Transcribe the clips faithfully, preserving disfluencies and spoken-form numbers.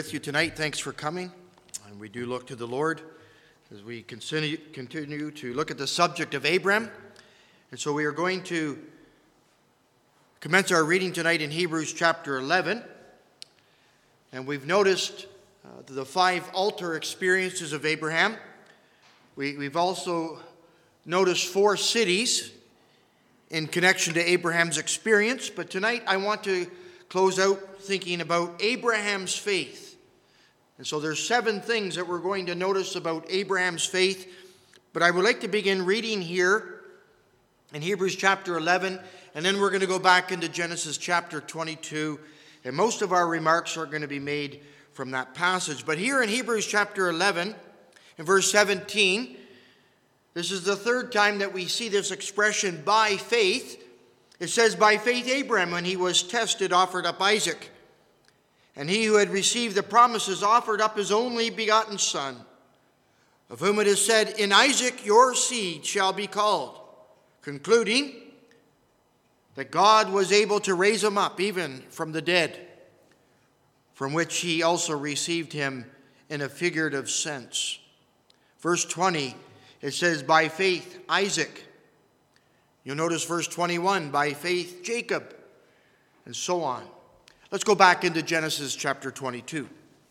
With you tonight. Thanks for coming. And we do look to the Lord as we continue, continue to look at the subject of Abraham. And so we are going to commence our reading tonight in Hebrews chapter eleven. And we've noticed uh, the five altar experiences of Abraham. We, we've also noticed four cities in connection to Abraham's experience. But tonight I want to close out thinking about Abraham's faith. And so there's seven things that we're going to notice about Abraham's faith. But I would like to begin reading here in Hebrews chapter eleven, and then we're going to go back into Genesis chapter twenty-two. And most of our remarks are going to be made from that passage. But here in Hebrews chapter eleven, in verse seventeen, this is the third time that we see this expression, by faith. It says, by faith Abraham, when he was tested, offered up Isaac. And he who had received the promises offered up his only begotten son, of whom it is said, in Isaac your seed shall be called, concluding that God was able to raise him up even from the dead, from which he also received him in a figurative sense. Verse twenty, it says, by faith Isaac. You'll notice verse twenty-one, by faith Jacob, and so on. Let's go back into Genesis chapter twenty-two.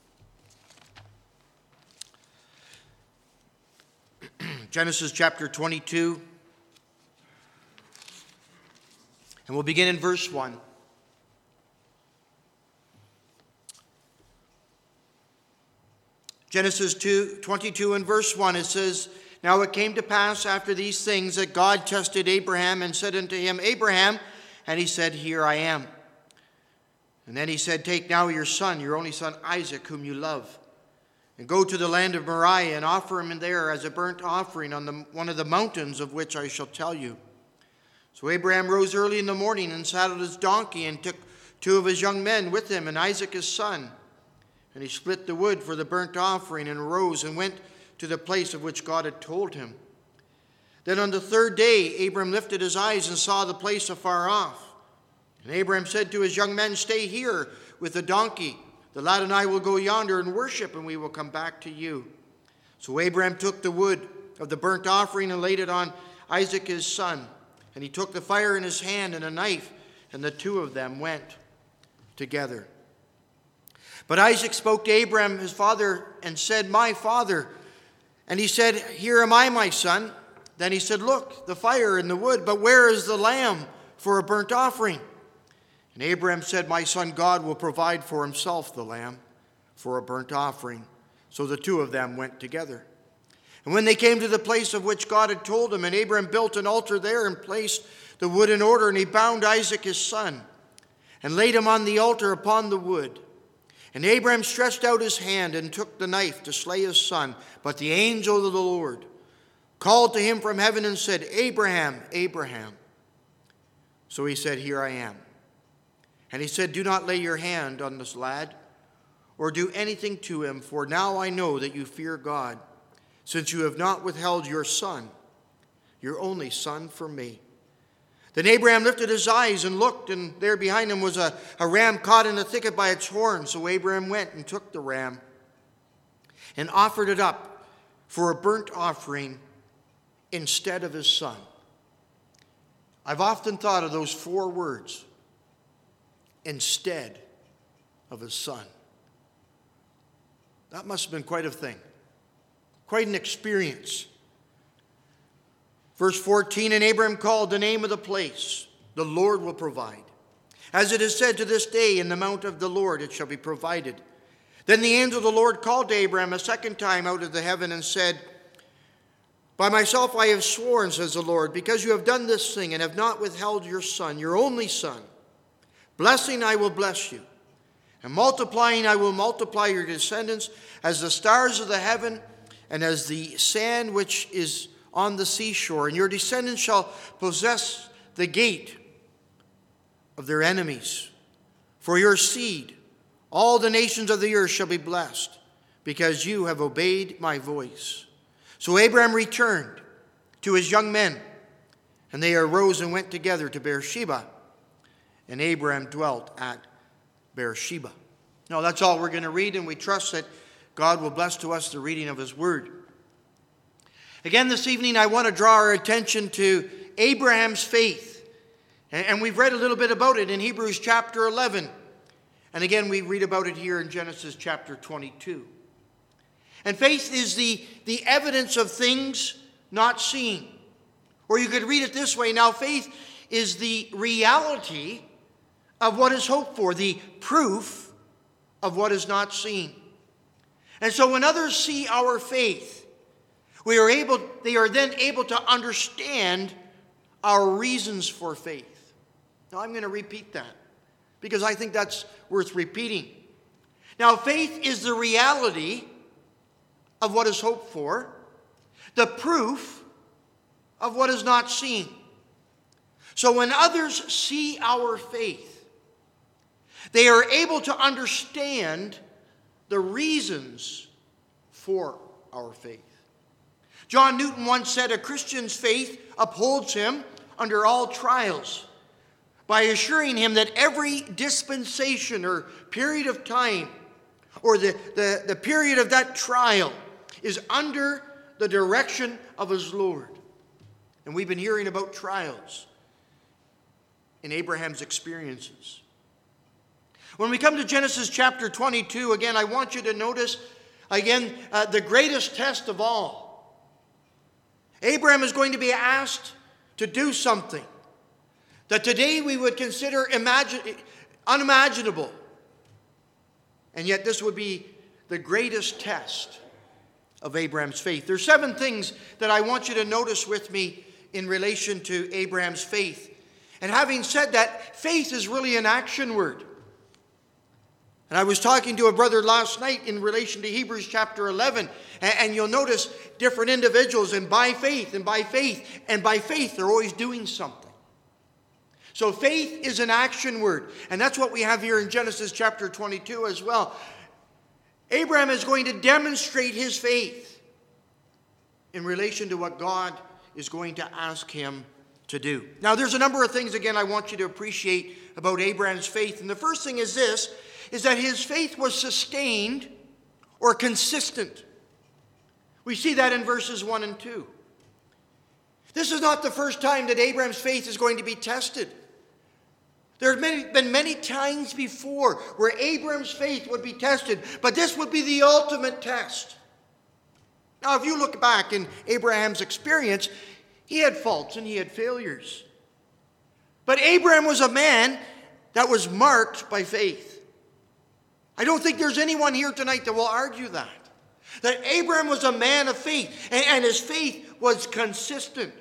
Genesis chapter twenty-two. And we'll begin in verse one. Genesis two, twenty-two and verse one, it says, now it came to pass after these things that God tested Abraham and said unto him, Abraham, and he said, here I am. And then he said, take now your son, your only son Isaac, whom you love, and go to the land of Moriah and offer him there as a burnt offering on the, one of the mountains of which I shall tell you. So Abraham rose early in the morning and saddled his donkey and took two of his young men with him and Isaac his son. And he split the wood for the burnt offering and arose and went to the place of which God had told him. Then on the third day Abraham lifted his eyes and saw the place afar off. And Abraham said to his young men, stay here with the donkey. The lad and I will go yonder and worship, and we will come back to you. So Abraham took the wood of the burnt offering and laid it on Isaac his son. And he took the fire in his hand and a knife, and the two of them went together. But Isaac spoke to Abraham his father and said, my father. And he said, here am I, my son. Then he said, look, the fire and the wood, but where is the lamb for a burnt offering? And Abraham said, my son, God will provide for himself the lamb for a burnt offering. So the two of them went together. And when they came to the place of which God had told him, and Abraham built an altar there and placed the wood in order, and he bound Isaac his son and laid him on the altar upon the wood. And Abraham stretched out his hand and took the knife to slay his son. But the angel of the Lord called to him from heaven and said, Abraham, Abraham. So he said, here I am. And he said, do not lay your hand on this lad, or do anything to him, for now I know that you fear God, since you have not withheld your son, your only son, from me. Then Abraham lifted his eyes and looked, and there behind him was a, a ram caught in a thicket by its horn. So Abraham went and took the ram and offered it up for a burnt offering instead of his son. I've often thought of those four words, instead of his son. That must have been quite a thing, quite an experience. Verse fourteen, and Abraham called the name of the place, the Lord will provide. As it is said to this day, in the mount of the Lord it shall be provided. Then the angel of the Lord called to Abraham a second time out of the heaven and said, by myself I have sworn, says the Lord, because you have done this thing and have not withheld your son, your only son. Blessing I will bless you, and multiplying I will multiply your descendants as the stars of the heaven and as the sand which is on the seashore. And your descendants shall possess the gate of their enemies. For your seed, all the nations of the earth shall be blessed, because you have obeyed my voice. So Abraham returned to his young men, and they arose and went together to Beersheba. And Abraham dwelt at Beersheba. No, that's all we're going to read, and we trust that God will bless to us the reading of his word. Again, this evening, I want to draw our attention to Abraham's faith. And we've read a little bit about it in Hebrews chapter eleven. And again, we read about it here in Genesis chapter twenty-two. And faith is the, the evidence of things not seen. Or you could read it this way. Now, faith is the reality of what is hoped for, the proof of what is not seen. And so when others see our faith, we are able, they are then able to understand our reasons for faith. Now, I'm going to repeat that because I think that's worth repeating. Now, faith is the reality of what is hoped for, the proof of what is not seen. So when others see our faith, they are able to understand the reasons for our faith. John Newton once said, a Christian's faith upholds him under all trials by assuring him that every dispensation or period of time or the, the, the period of that trial is under the direction of his Lord. And we've been hearing about trials in Abraham's experiences. When we come to Genesis chapter twenty-two, again, I want you to notice, again, uh, the greatest test of all. Abraham is going to be asked to do something that today we would consider imagine, unimaginable. And yet this would be the greatest test of Abraham's faith. There's seven things that I want you to notice with me in relation to Abraham's faith. And having said that, faith is really an action word. And I was talking to a brother last night in relation to Hebrews chapter eleven, and you'll notice different individuals, and by faith, and by faith, and by faith, they're always doing something. So faith is an action word, and that's what we have here in Genesis chapter twenty-two as well. Abraham is going to demonstrate his faith in relation to what God is going to ask him to do. Now, there's a number of things, again, I want you to appreciate about Abraham's faith. And the first thing is this, is that his faith was sustained or consistent. We see that in verses one and two. This is not the first time that Abraham's faith is going to be tested. There have many, been many times before where Abraham's faith would be tested, but this would be the ultimate test. Now, if you look back in Abraham's experience, he had faults and he had failures. But Abraham was a man that was marked by faith. I don't think there's anyone here tonight that will argue that. That Abraham was a man of faith, and, and his faith was consistent.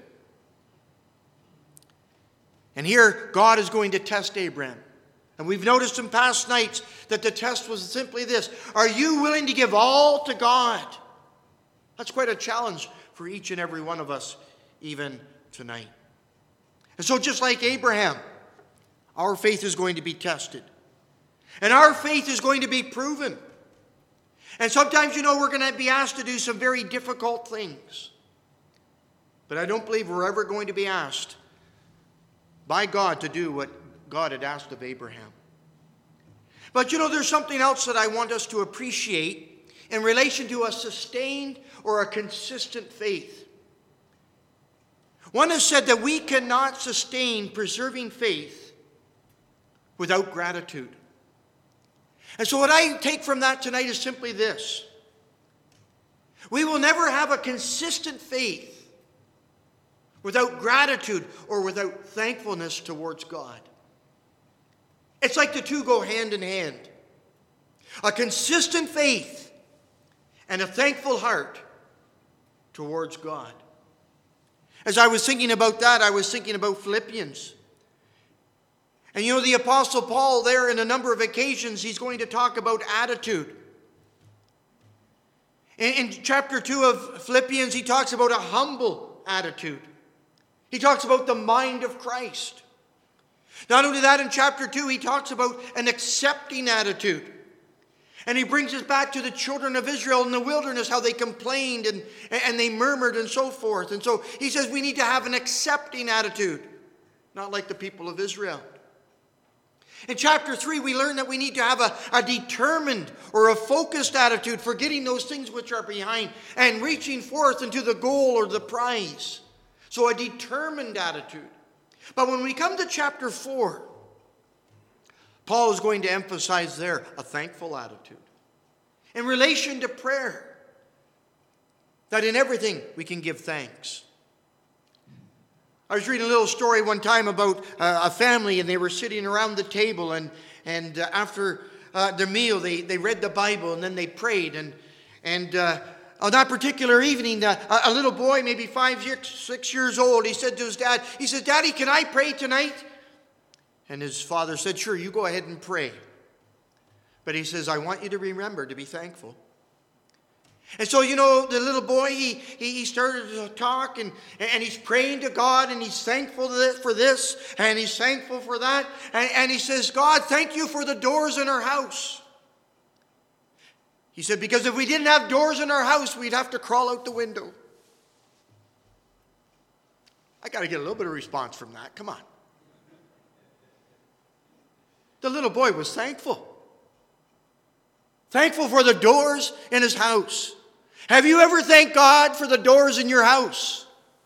And here, God is going to test Abraham. And we've noticed in past nights that the test was simply this. Are you willing to give all to God? That's quite a challenge for each and every one of us, even tonight. And so just like Abraham, our faith is going to be tested. And our faith is going to be proven. And sometimes, you know, we're going to be asked to do some very difficult things. But I don't believe we're ever going to be asked by God to do what God had asked of Abraham. But, you know, there's something else that I want us to appreciate in relation to a sustained or a consistent faith. One has said that we cannot sustain preserving faith without gratitude. And so what I take from that tonight is simply this. We will never have a consistent faith without gratitude or without thankfulness towards God. It's like the two go hand in hand. A consistent faith and a thankful heart towards God. As I was thinking about that, I was thinking about Philippians. And you know, the Apostle Paul there, in a number of occasions, he's going to talk about attitude. In, in chapter two of Philippians, he talks about a humble attitude. He talks about the mind of Christ. Not only that, in chapter two, he talks about an accepting attitude. And he brings us back to the children of Israel in the wilderness, how they complained and, and they murmured and so forth. And so he says we need to have an accepting attitude, not like the people of Israel. In chapter three, we learn that we need to have a, a determined or a focused attitude, forgetting those things which are behind and reaching forth into the goal or the prize. So a determined attitude. But when we come to chapter four, Paul is going to emphasize there a thankful attitude. In relation to prayer, that in everything we can give thanks. I was reading a little story one time about uh, a family, and they were sitting around the table, and and uh, after uh, their meal, they, they read the Bible, and then they prayed. And and uh, on that particular evening, uh, a, a little boy, maybe five, six, six years old, he said to his dad, he said, "Daddy, can I pray tonight?" And his father said, "Sure, you go ahead and pray. But he says, I want you to remember to be thankful." And so, you know, the little boy, he, he, he started to talk, and, and he's praying to God, and he's thankful for this, and he's thankful for that. And, and he says, "God, thank you for the doors in our house." He said, "Because if we didn't have doors in our house, we'd have to crawl out the window." I got to get a little bit of response from that. Come on. The little boy was thankful. Thankful for the doors in his house. Have you ever thanked God for the doors in your house?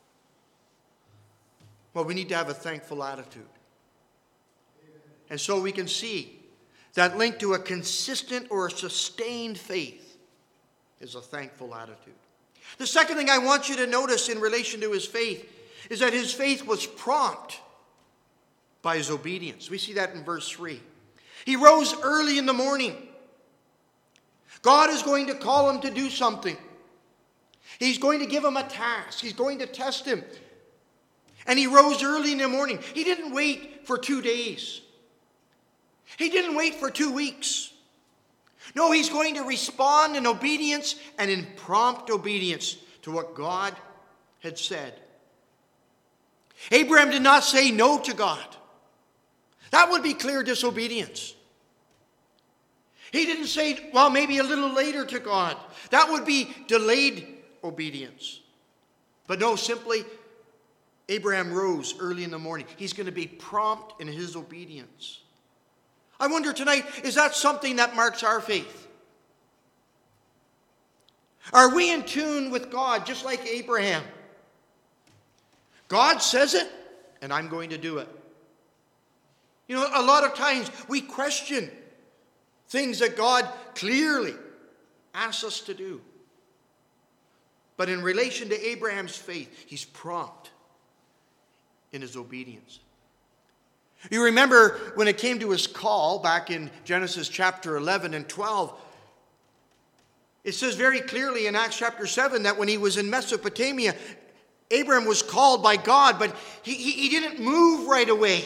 Well, we need to have a thankful attitude. And so we can see that link to a consistent or a sustained faith is a thankful attitude. The second thing I want you to notice in relation to his faith is that his faith was prompt by his obedience. We see that in verse three. He rose early in the morning. God is going to call him to do something. He's going to give him a task. He's going to test him. And he rose early in the morning. He didn't wait for two days. He didn't wait for two weeks. No, he's going to respond in obedience and in prompt obedience to what God had said. Abraham did not say no to God. That would be clear disobedience. He didn't say, well, maybe a little later to God. That would be delayed obedience. But no, simply, Abraham rose early in the morning. He's going to be prompt in his obedience. I wonder tonight, is that something that marks our faith? Are we in tune with God, just like Abraham? God says it, and I'm going to do it. You know, a lot of times we question things that God clearly asks us to do. But in relation to Abraham's faith, he's prompt in his obedience. You remember when it came to his call back in Genesis chapter eleven and twelve, it says very clearly in Acts chapter seven that when he was in Mesopotamia, Abraham was called by God, but he, he, he didn't move right away.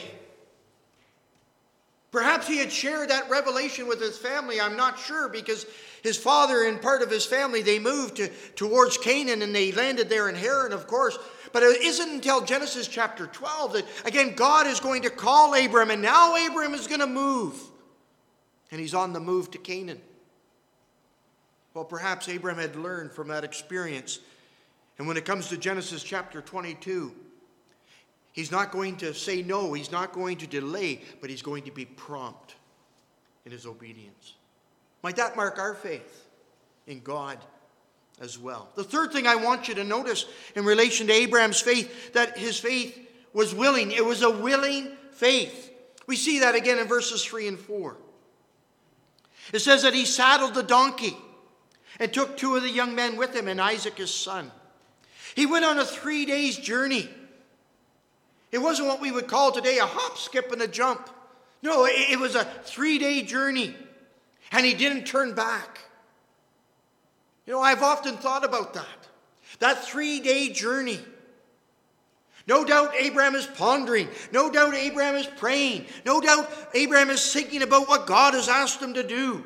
Perhaps he had shared that revelation with his family. I'm not sure, because his father and part of his family, they moved to, towards Canaan, and they landed there in Haran, of course. But it isn't until Genesis chapter twelve that, again, God is going to call Abraham, and now Abraham is going to move. And he's on the move to Canaan. Well, perhaps Abraham had learned from that experience. And when it comes to Genesis chapter twenty-two, he's not going to say no, he's not going to delay, but he's going to be prompt in his obedience. Might that mark our faith in God as well? The third thing I want you to notice in relation to Abraham's faith, that his faith was willing. It was a willing faith. We see that again in verses three and four. It says that he saddled the donkey and took two of the young men with him and Isaac his son. He went on a three days journey. It wasn't what we would call today a hop, skip, and a jump. No, it was a three-day journey. And he didn't turn back. You know, I've often thought about that. That three-day journey. No doubt Abraham is pondering. No doubt Abraham is praying. No doubt Abraham is thinking about what God has asked him to do.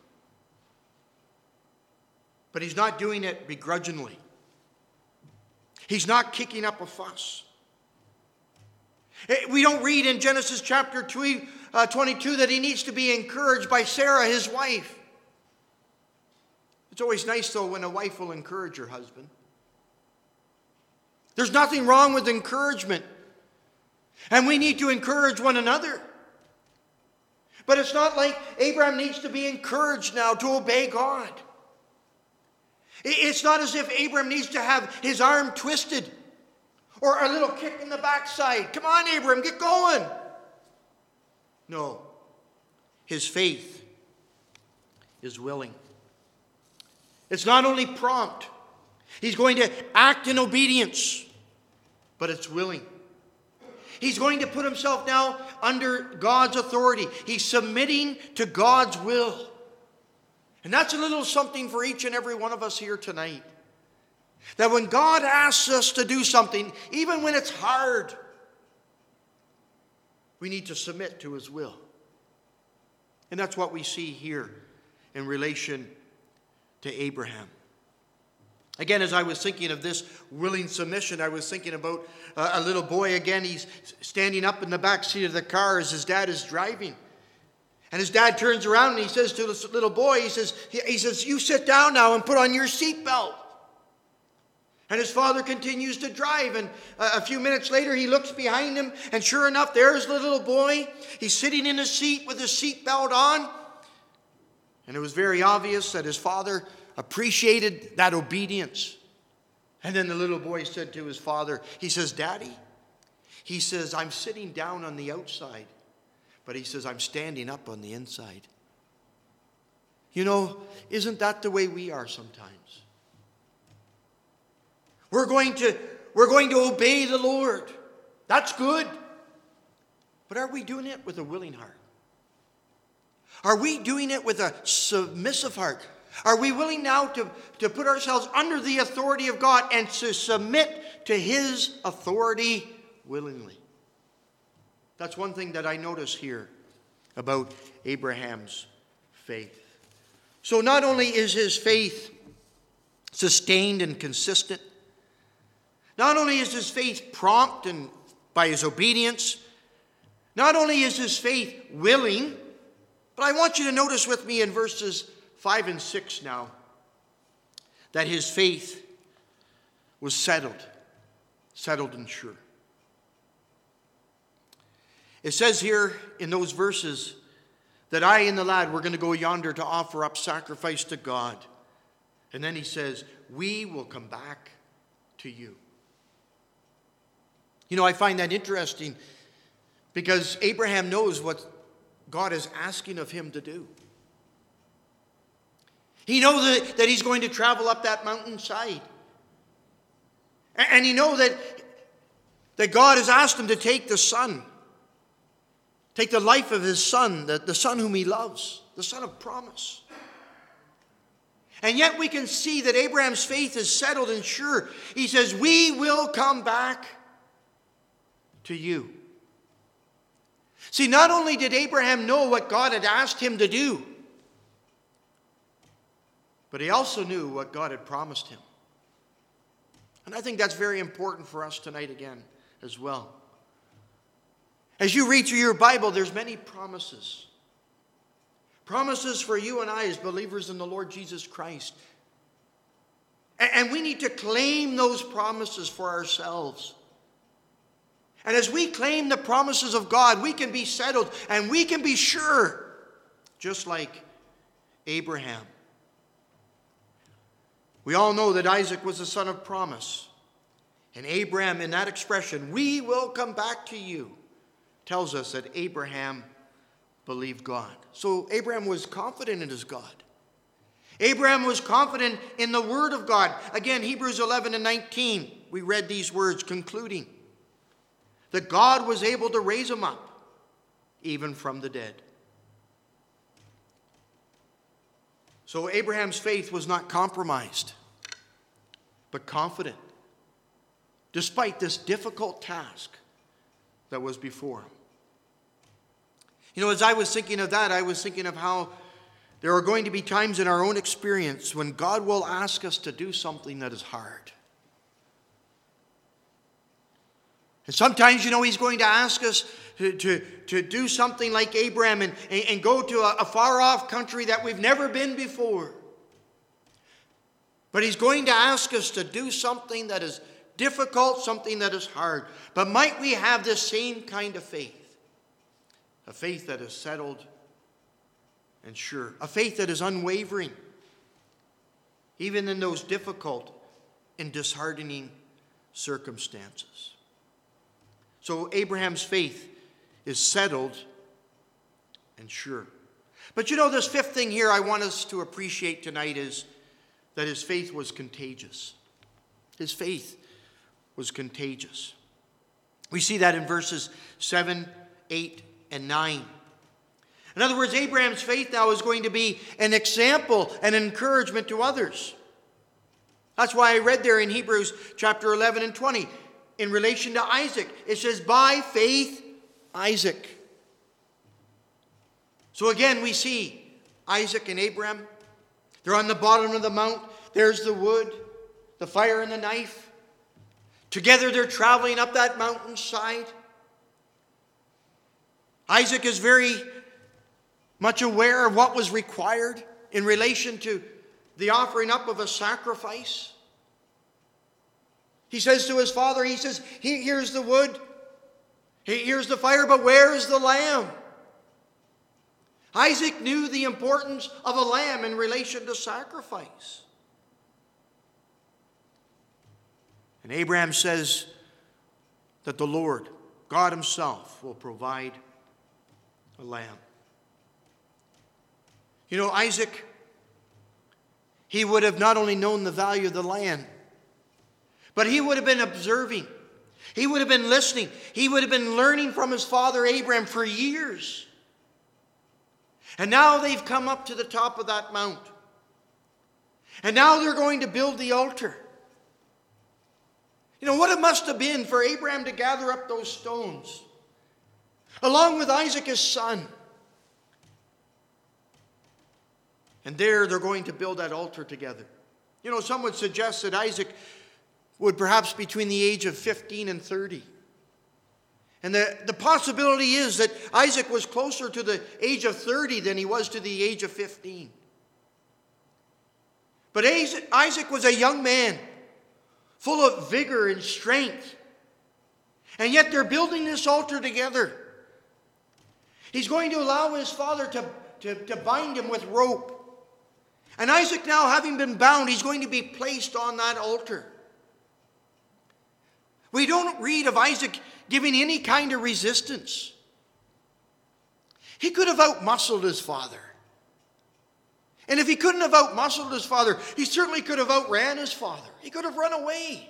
But he's not doing it begrudgingly. He's not kicking up a fuss. We don't read in Genesis chapter twenty-two that he needs to be encouraged by Sarah, his wife. It's always nice, though, when a wife will encourage her husband. There's nothing wrong with encouragement. And we need to encourage one another. But it's not like Abraham needs to be encouraged now to obey God. It's not as if Abraham needs to have his arm twisted or a little kick in the backside. Come on, Abraham, get going. No. His faith is willing. It's not only prompt. He's going to act in obedience, but it's willing. He's going to put himself now under God's authority. He's submitting to God's will. And that's a little something for each and every one of us here tonight. That when God asks us to do something, even when it's hard, we need to submit to his will. And that's what we see here in relation to Abraham. Again, as I was thinking of this willing submission, I was thinking about a little boy. Again, he's standing up in the back seat of the car as his dad is driving. And his dad turns around and he says to this little boy, he says, he says, you sit down now and put on your seatbelt. And his father continues to drive. And a few minutes later, he looks behind him. And sure enough, there's the little boy. He's sitting in his seat with his seatbelt on. And it was very obvious that his father appreciated that obedience. And then the little boy said to his father, he says, Daddy, he says, I'm sitting down on the outside, but he says, I'm standing up on the inside. You know, isn't that the way we are sometimes? We're going to, we're going to obey the Lord. That's good. But are we doing it with a willing heart? Are we doing it with a submissive heart? Are we willing now to, to put ourselves under the authority of God and to submit to his authority willingly? That's one thing that I notice here about Abraham's faith. So not only is his faith sustained and consistent, not only is his faith prompt and by his obedience, not only is his faith willing, but I want you to notice with me in verses five and six now, that his faith was settled, settled and sure. It says here in those verses that I and the lad were going to go yonder to offer up sacrifice to God. And then he says, we will come back to you. You know, I find that interesting because Abraham knows what God is asking of him to do. He knows that, that he's going to travel up that mountainside. And, and he knows that, that God has asked him to take the son. Take the life of his son, the, the son whom he loves, the son of promise. And yet we can see that Abraham's faith is settled and sure. He says, we will come back to you. See, not only did Abraham know what God had asked him to do, but he also knew what God had promised him. And I think that's very important for us tonight again as well. As you read through your Bible, there's many promises. Promises for you and I as believers in the Lord Jesus Christ. And we need to claim those promises for ourselves. And as we claim the promises of God, we can be settled and we can be sure, just like Abraham. We all know that Isaac was the son of promise. And Abraham, in that expression, we will come back to you, tells us that Abraham believed God. So Abraham was confident in his God. Abraham was confident in the word of God. Again, Hebrews eleven and nineteen, we read these words concluding that God was able to raise him up even from the dead. So Abraham's faith was not compromised, but confident, despite this difficult task that was before him. You know, as I was thinking of that, I was thinking of how there are going to be times in our own experience when God will ask us to do something that is hard. And sometimes, you know, he's going to ask us to, to, to do something like Abraham and, and, and go to a, a far-off country that we've never been before. But he's going to ask us to do something that is difficult, something that is hard. But might we have this same kind of faith? A faith that is settled and sure. A faith that is unwavering, even in those difficult and disheartening circumstances. So Abraham's faith is settled and sure. But you know, this fifth thing here I want us to appreciate tonight is that his faith was contagious. His faith was contagious. We see that in verses seven, eight, and nine. In other words, Abraham's faith now is going to be an example and encouragement to others. That's why I read there in Hebrews chapter eleven and twenty, in relation to Isaac, it says, by faith, Isaac. So again, we see Isaac and Abraham. They're on the bottom of the mount. There's the wood, the fire and the knife. Together they're traveling up that mountainside. Isaac is very much aware of what was required in relation to the offering up of a sacrifice. He says to his father, he says, here's the wood, here's the fire, but where is the lamb? Isaac knew the importance of a lamb in relation to sacrifice. And Abraham says that the Lord, God himself, will provide a lamb. You know, Isaac, he would have not only known the value of the land, but he would have been observing. He would have been listening. He would have been learning from his father Abraham for years. And now they've come up to the top of that mount. And now they're going to build the altar. You know what it must have been for Abraham to gather up those stones, along with Isaac, his son. And there they're going to build that altar together. You know, some would suggest that Isaac would perhaps be between the age of fifteen and thirty. And the, the possibility is that Isaac was closer to the age of thirty than he was to the age of fifteen. But Isaac was a young man, full of vigor and strength. And yet they're building this altar together. He's going to allow his father to, to, to bind him with rope. And Isaac, now having been bound, he's going to be placed on that altar. We don't read of Isaac giving any kind of resistance. He could have outmuscled his father. And if he couldn't have outmuscled his father, he certainly could have outran his father. He could have run away.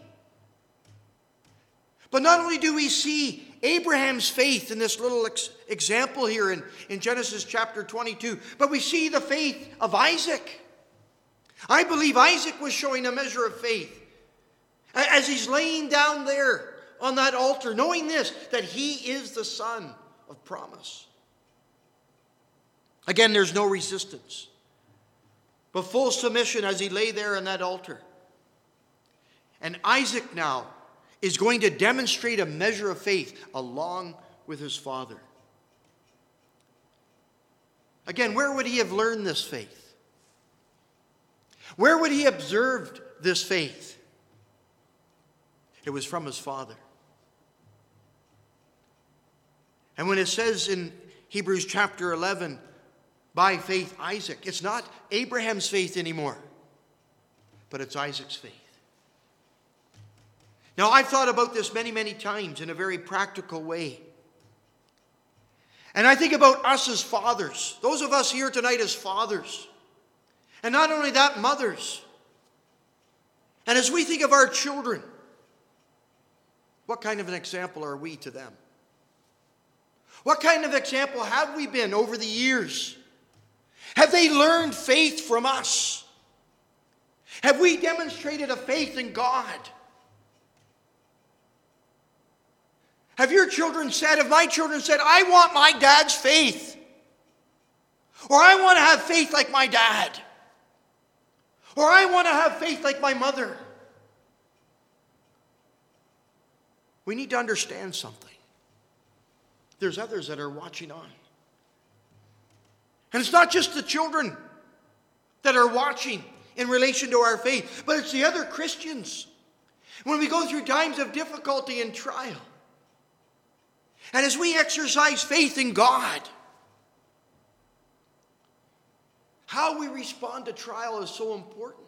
But not only do we see Abraham's faith in this little ex- example here in, in Genesis chapter twenty-two, but we see the faith of Isaac. I believe Isaac was showing a measure of faith as he's laying down there on that altar, knowing this, that he is the son of promise. Again, there's no resistance, but full submission as he lay there on that altar. And Isaac now is going to demonstrate a measure of faith along with his father. Again, where would he have learned this faith? Where would he have observed this faith? It was from his father. And when it says in Hebrews chapter eleven, by faith Isaac, it's not Abraham's faith anymore, but it's Isaac's faith. Now, I've thought about this many, many times in a very practical way. And I think about us as fathers, those of us here tonight as fathers. And not only that, mothers. And as we think of our children, what kind of an example are we to them? What kind of example have we been over the years? Have they learned faith from us? Have we demonstrated a faith in God? Have your children said, have my children said, I want my dad's faith? Or I want to have faith like my dad? Or I want to have faith like my mother? We need to understand something. There's others that are watching on. And it's not just the children that are watching in relation to our faith, but it's the other Christians. When we go through times of difficulty and trial, and as we exercise faith in God, How we respond to trial is so important.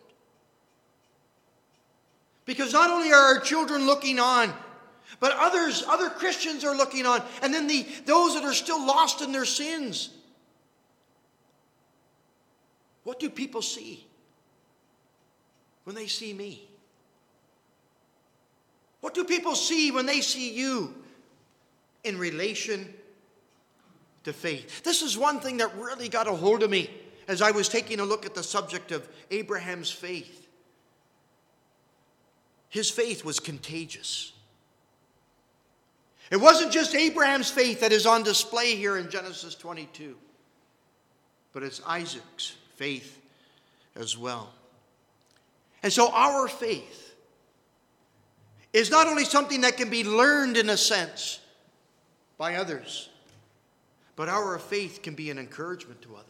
Because not only are our children looking on, but others, other Christians are looking on. And then the, those that are still lost in their sins. What do people see when they see me? What do people see when they see you in relation to faith? This is one thing that really got a hold of me as I was taking a look at the subject of Abraham's faith. His faith was contagious. It wasn't just Abraham's faith that is on display here in Genesis twenty-two, but it's Isaac's faith as well. And so our faith is not only something that can be learned in a sense by others, but our faith can be an encouragement to others.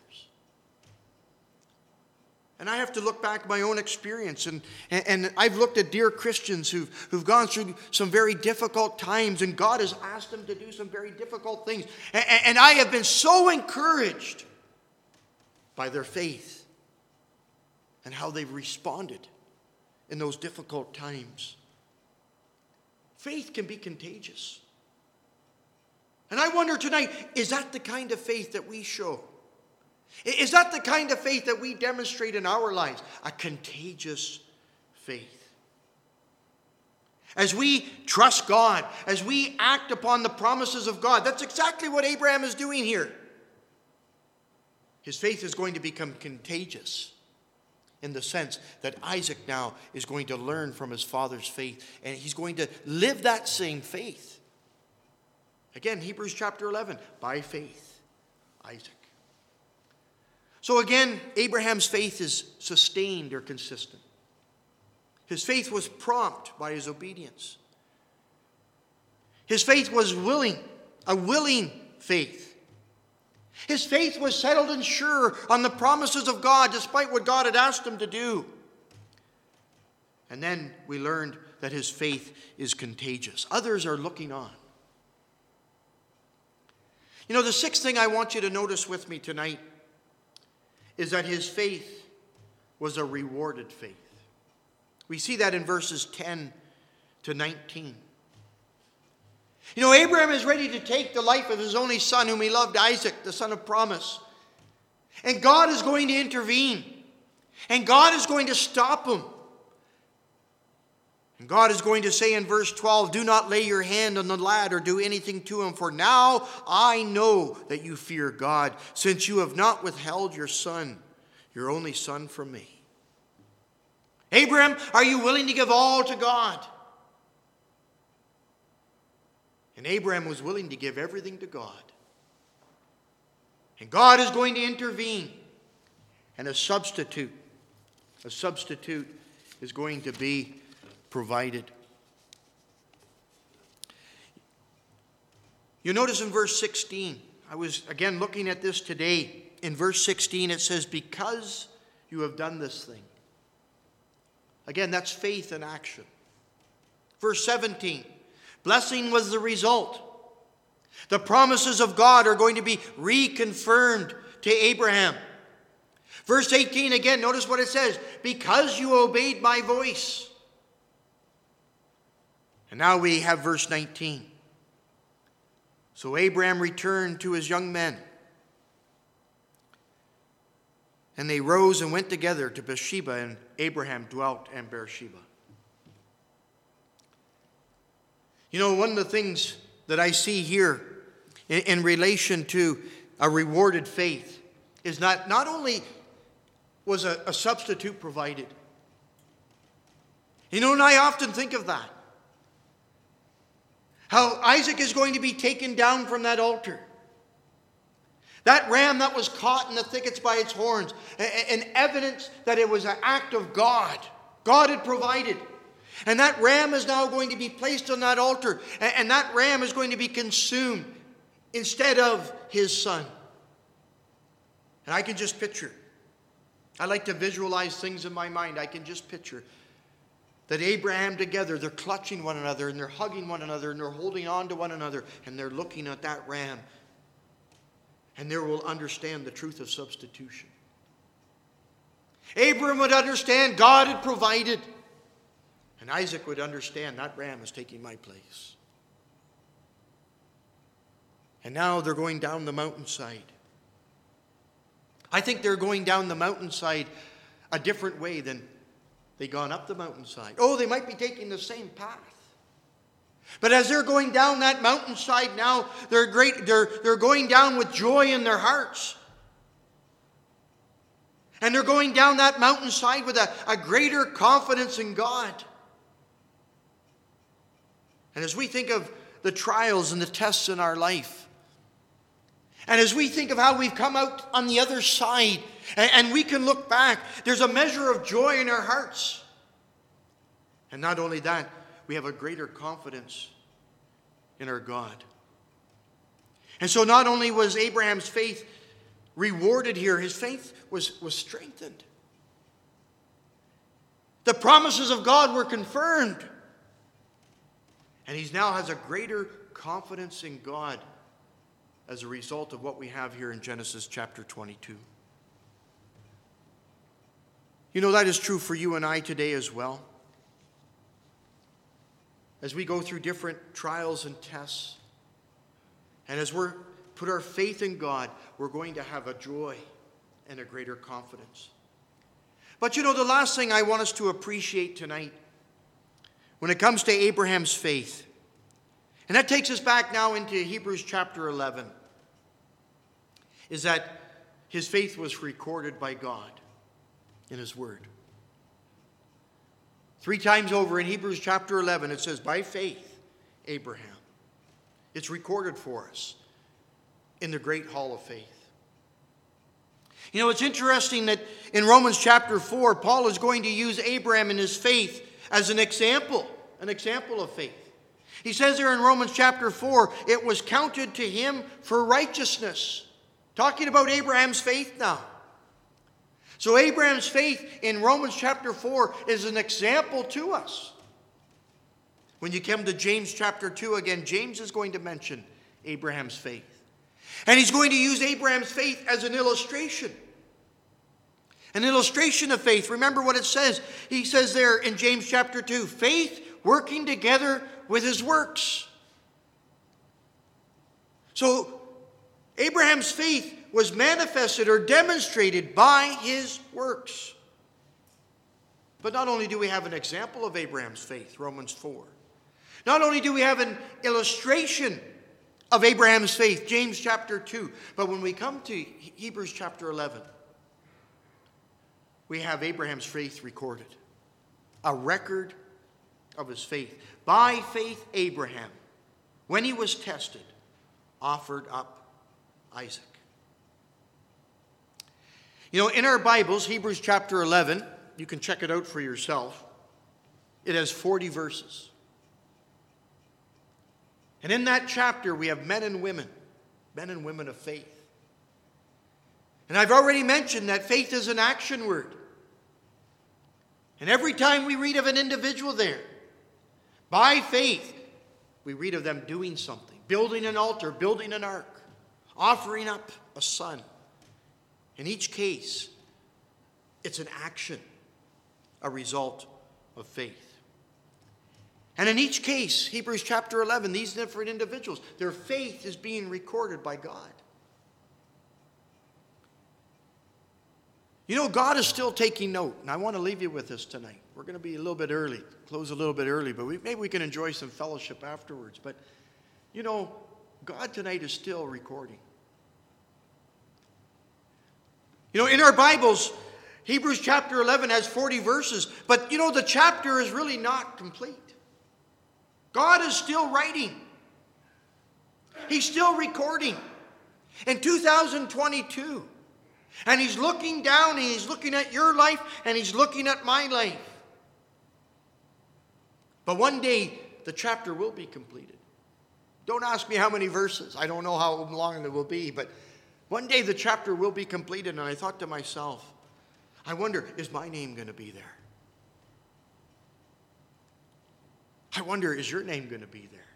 And I have to look back at my own experience. And, and, and I've looked at dear Christians who've, who've gone through some very difficult times. And God has asked them to do some very difficult things. And, and I have been so encouraged by their faith and how they've responded in those difficult times. Faith can be contagious. And I wonder tonight, is that the kind of faith that we show? Is that the kind of faith that we demonstrate in our lives? A contagious faith. As we trust God, as we act upon the promises of God, that's exactly what Abraham is doing here. His faith is going to become contagious in the sense that Isaac now is going to learn from his father's faith, and he's going to live that same faith. Again, Hebrews chapter eleven, by faith, Isaac. So again, Abraham's faith is sustained or consistent. His faith was prompt by his obedience. His faith was willing, a willing faith. His faith was settled and sure on the promises of God, despite what God had asked him to do. And then we learned that his faith is contagious. Others are looking on. You know, the sixth thing I want you to notice with me tonight is that his faith was a rewarded faith. We see that in verses ten to nineteen. You know, Abraham is ready to take the life of his only son, whom he loved, Isaac, the son of promise. And God is going to intervene. And God is going to stop him. And God is going to say in verse twelve, do not lay your hand on the lad or do anything to him, for now I know that you fear God, since you have not withheld your son, your only son, from me. Abraham, are you willing to give all to God? And Abraham was willing to give everything to God. And God is going to intervene. And a substitute, a substitute is going to be provided. You notice in verse sixteen, I was again looking at this today. In verse sixteen it says, because you have done this thing. Again, that's faith in action. Verse seventeen, blessing was the result. The promises of God are going to be reconfirmed to Abraham. Verse eighteen again, notice what it says, because you obeyed my voice. And now we have verse nineteen. So Abraham returned to his young men. And they rose and went together to Beersheba, and Abraham dwelt in Beersheba. You know, one of the things that I see here in, in relation to a rewarded faith is not, not only was a, a substitute provided. You know, and I often think of that. How Isaac is going to be taken down from that altar. That ram that was caught in the thickets by its horns, an evidence that it was an act of God. God had provided. And that ram is now going to be placed on that altar, and that ram is going to be consumed instead of his son. And I can just picture. I like to visualize things in my mind. I can just picture that Abraham together, they're clutching one another, and they're hugging one another, and they're holding on to one another, and they're looking at that ram. And they will understand the truth of substitution. Abraham would understand God had provided. And Isaac would understand that ram is taking my place. And now they're going down the mountainside. I think they're going down the mountainside a different way than they'd gone up the mountainside. Oh, they might be taking the same path. But as they're going down that mountainside now, they're great, they're, they're going down with joy in their hearts. And they're going down that mountainside with a, a greater confidence in God. And as we think of the trials and the tests in our life, and as we think of how we've come out on the other side, and, and we can look back, there's a measure of joy in our hearts. And not only that, we have a greater confidence in our God. And so not only was Abraham's faith rewarded here, his faith was, was strengthened. The promises of God were confirmed. And he now has a greater confidence in God as a result of what we have here in Genesis chapter twenty-two. You know, that is true for you and I today as well. As we go through different trials and tests, and as we put our faith in God, we're going to have a joy and a greater confidence. But you know, the last thing I want us to appreciate tonight, when it comes to Abraham's faith, and that takes us back now into Hebrews chapter eleven, is that his faith was recorded by God in his word. Three times over in Hebrews chapter eleven, it says, by faith, Abraham. It's recorded for us in the great hall of faith. You know, it's interesting that in Romans chapter four, Paul is going to use Abraham and his faith as an example, an example of faith. He says there in Romans chapter four, it was counted to him for righteousness. Talking about Abraham's faith now. So Abraham's faith in Romans chapter four is an example to us. When you come to James chapter two again, James is going to mention Abraham's faith. And he's going to use Abraham's faith as an illustration. An illustration of faith. Remember what it says. He says there in James chapter two, faith working together with his works. So Abraham's faith was manifested or demonstrated by his works. But not only do we have an example of Abraham's faith, Romans four. Not only do we have an illustration of Abraham's faith, James chapter two. But when we come to Hebrews chapter eleven, we have Abraham's faith recorded. A record of his faith. By faith, Abraham, when he was tested, offered up Isaac. You know, in our Bibles, Hebrews chapter eleven, you can check it out for yourself. It has forty verses. And in that chapter, we have men and women, men and women of faith. And I've already mentioned that faith is an action word. And every time we read of an individual there, by faith, we read of them doing something, building an altar, building an ark, offering up a son. In each case, it's an action, a result of faith. And in each case, Hebrews chapter eleven, these different individuals, their faith is being recorded by God. You know, God is still taking note, and I want to leave you with this tonight. We're going to be a little bit early, close a little bit early, but we, maybe we can enjoy some fellowship afterwards. But, you know, God tonight is still recording. You know, in our Bibles, Hebrews chapter eleven has forty verses, but, you know, the chapter is really not complete. God is still writing. He's still recording. In two thousand twenty-two, and he's looking down and he's looking at your life and he's looking at my life. But one day, the chapter will be completed. Don't ask me how many verses. I don't know how long it will be, but one day the chapter will be completed. And I thought to myself, I wonder, is my name going to be there? I wonder, is your name going to be there?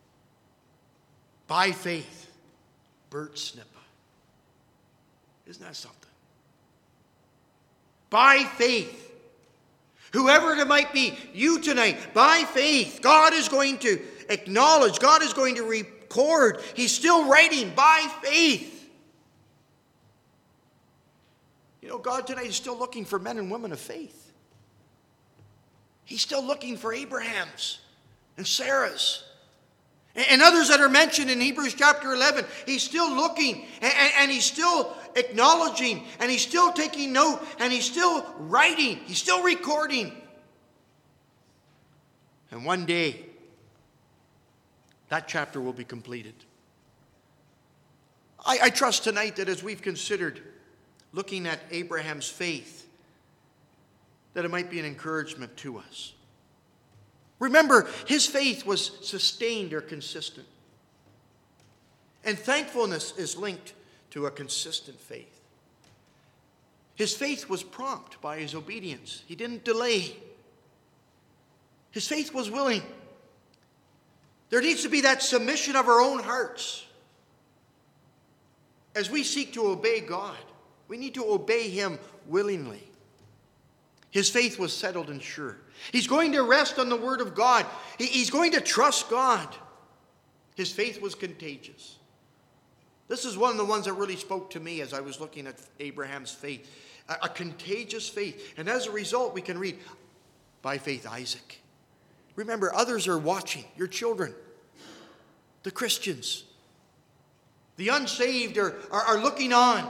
By faith, Bert Snippa. Isn't that something? by faith. Whoever it might be, you tonight, by faith, God is going to acknowledge, God is going to record. He's still writing by faith. You know, God tonight is still looking for men and women of faith. He's still looking for Abrahams and Sarahs and others that are mentioned in Hebrews chapter eleven. He's still looking, and, and he's still acknowledging, and he's still taking note, and he's still writing. He's still recording. And one day, that chapter will be completed. I, I trust tonight that as we've considered looking at Abraham's faith, that it might be an encouragement to us. Remember, his faith was sustained or consistent. And thankfulness is linked to a consistent faith. His faith was prompt by his obedience. He didn't delay. His faith was willing. There needs to be that submission of our own hearts. As we seek to obey God, we need to obey him willingly. His faith was settled and sure. He's going to rest on the word of God. He's going to trust God. His faith was contagious. This is one of the ones that really spoke to me as I was looking at Abraham's faith. A, a contagious faith. And as a result, we can read, by faith, Isaac. Remember, others are watching. Your children, the Christians, the unsaved are, are, are looking on.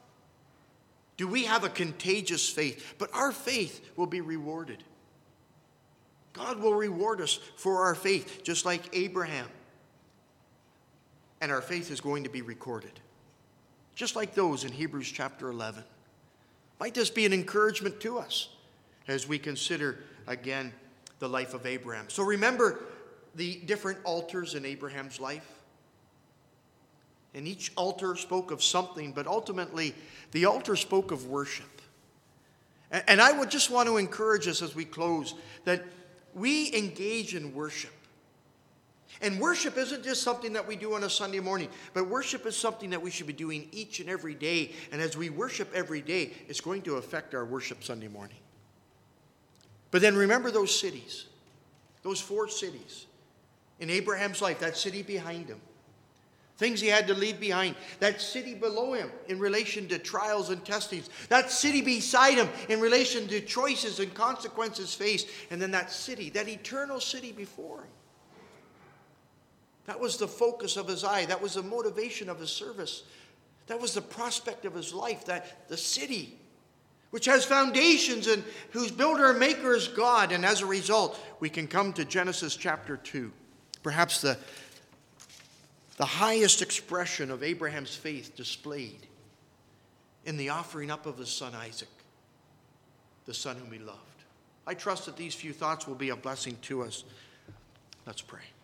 Do we have a contagious faith? But our faith will be rewarded. God will reward us for our faith, just like Abraham. And our faith is going to be recorded, just like those in Hebrews chapter eleven. Might this be an encouragement to us as we consider, again, the life of Abraham. So remember the different altars in Abraham's life. And each altar spoke of something, but ultimately the altar spoke of worship. And I would just want to encourage us as we close that we engage in worship. And worship isn't just something that we do on a Sunday morning, but worship is something that we should be doing each and every day. And as we worship every day, it's going to affect our worship Sunday morning. But then remember those cities, those four cities in Abraham's life, that city behind him, things he had to leave behind, that city below him in relation to trials and testings, that city beside him in relation to choices and consequences faced, and then that city, that eternal city before him. That was the focus of his eye. That was the motivation of his service. That was the prospect of his life, that the city, which has foundations and whose builder and maker is God. And as a result, we can come to Genesis chapter two, perhaps the, the highest expression of Abraham's faith displayed in the offering up of his son Isaac, the son whom he loved. I trust that these few thoughts will be a blessing to us. Let's pray.